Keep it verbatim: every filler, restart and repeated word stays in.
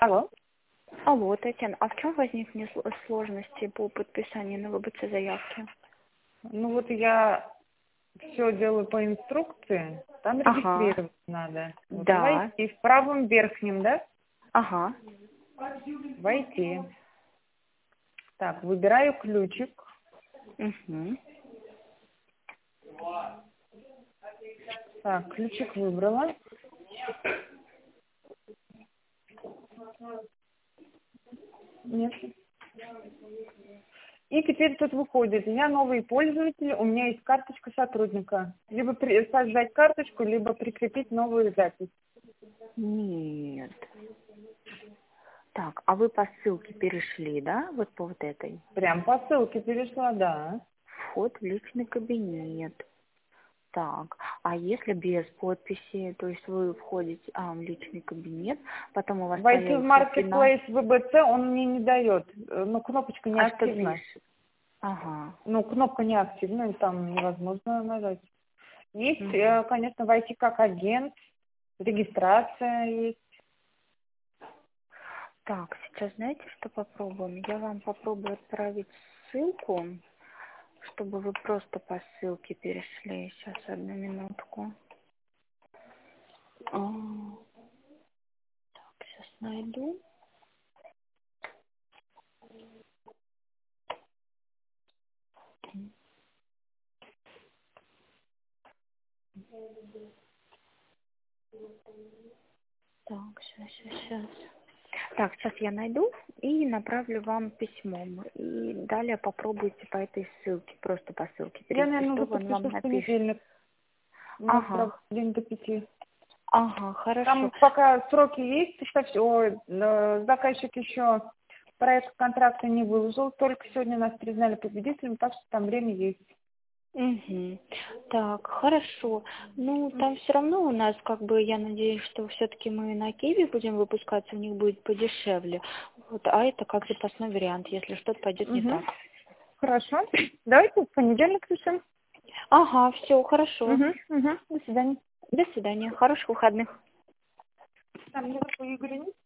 Алло. Алло, Татьяна, а в чем возникли сл- сложности по подписанию на вэ бэ цэ заявки? Ну вот я все делаю по инструкции. Там Ага, регистрироваться надо. Вот да, войти в правом верхнем, да? ага, Войти. Так, выбираю ключик. угу. Так, ключик выбрала. Нет. И теперь тут выходит, я новый пользователь, у меня есть карточка сотрудника. Либо при- создать карточку, либо прикрепить новую запись. Нет. Так, а вы по ссылке перешли, да, вот по вот этой? Прям по ссылке перешла, да. Вход в личный кабинет. Так, а если без подписи, то есть вы входите а, в личный кабинет, потом у вас Войти в появится финал, маркетплейс вэ бэ цэ он мне не дает. Э, Ну, кнопочка не а что активна. пишет? Ага. Ну, кнопка не активна, и там невозможно нажать. Есть, Мгм. э, конечно, войти как агент, регистрация есть. Так, сейчас знаете, что попробуем? Я вам попробую отправить ссылку, чтобы вы просто по ссылке перешли. Сейчас, одну минутку. А, так, сейчас найду. Так, сейчас, сейчас, сейчас. Так, сейчас я найду и направлю вам письмом. И далее попробуйте по этой ссылке, просто по ссылке Я, перейти, наверное, что уже он вам подпишу в напишет. понедельник. У нас Ага, срок день до пяти. ага, хорошо. Там пока сроки есть, представьте, ой, э, заказчик еще проект контракта не выложил, только сегодня нас признали победителем, так что там время есть. Угу. Так, хорошо. Ну, там все равно у нас, как бы, я надеюсь, что все-таки мы на Киеве будем выпускаться, у них будет подешевле. Вот, а это как запасной вариант, если что-то пойдет не Угу. так. Хорошо. Давайте в понедельник решим. Ага, все, хорошо. Угу. Угу. До свидания. До свидания. Хороших выходных. Там, не Игоря нет?